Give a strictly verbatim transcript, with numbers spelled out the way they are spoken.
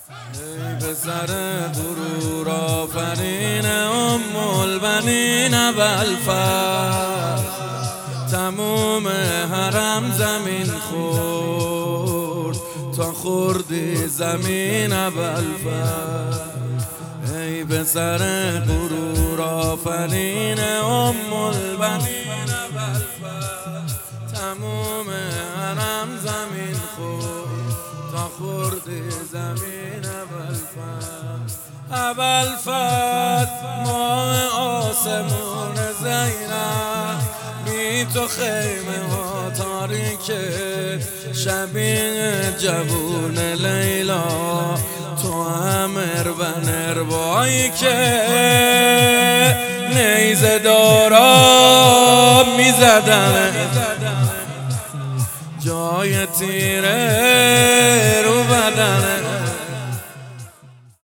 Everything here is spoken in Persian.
ای پسر غرور آفرین ام البنین ابوالفضل، تموم حرم زمین خورد تا خوردی زمین ابوالفضل. ای پسر غرور آفرین ام البنین ابوالفضل، تموم حرم زمین خورد تا خوردی زمین ابوالفضل. ابوالفضل ماه آسمون زینب، بی تو خیمه ها تاریکه، شبیه جوون لیلا تو امر و نربایی که نیزه دارا میزدن، جای تیره